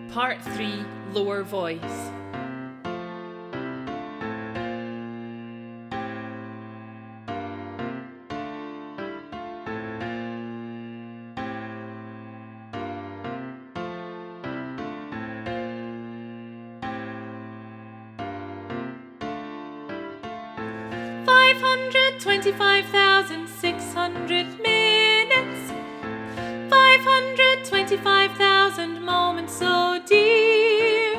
Part 3, Lower Voice. $525,600 minutes, 525,000 moments so dear,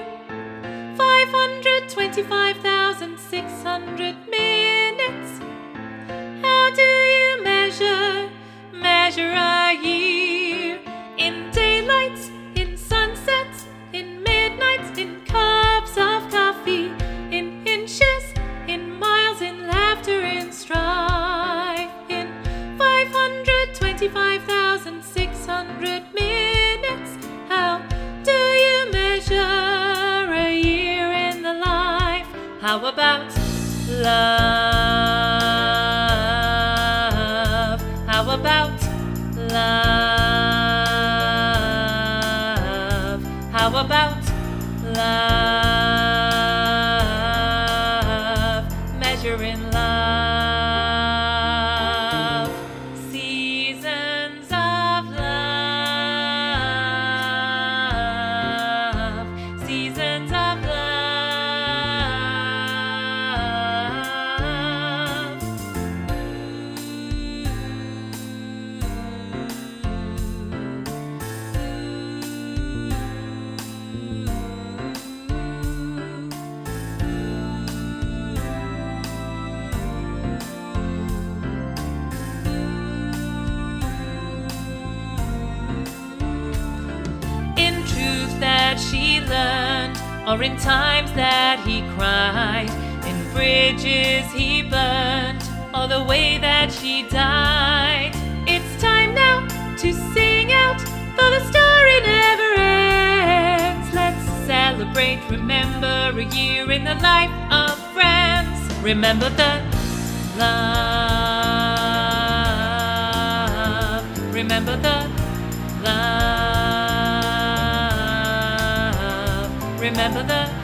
525,600 minutes. How do you measure a year? In daylights, in sunsets, in midnights, in cups of coffee, in inches, in miles, in laughter, in strife, in 525,600 minutes. How do you measure a year in the life? How about love? How about love? How about love? Measuring love. Seasons of love. Seasons of love. That she learned, or in times that he cried, in bridges he burned, or the way that she died. It's time now to sing out, for the story never ends. Let's celebrate, remember a year in the life of friends. Remember the love. Remember the love. Remember the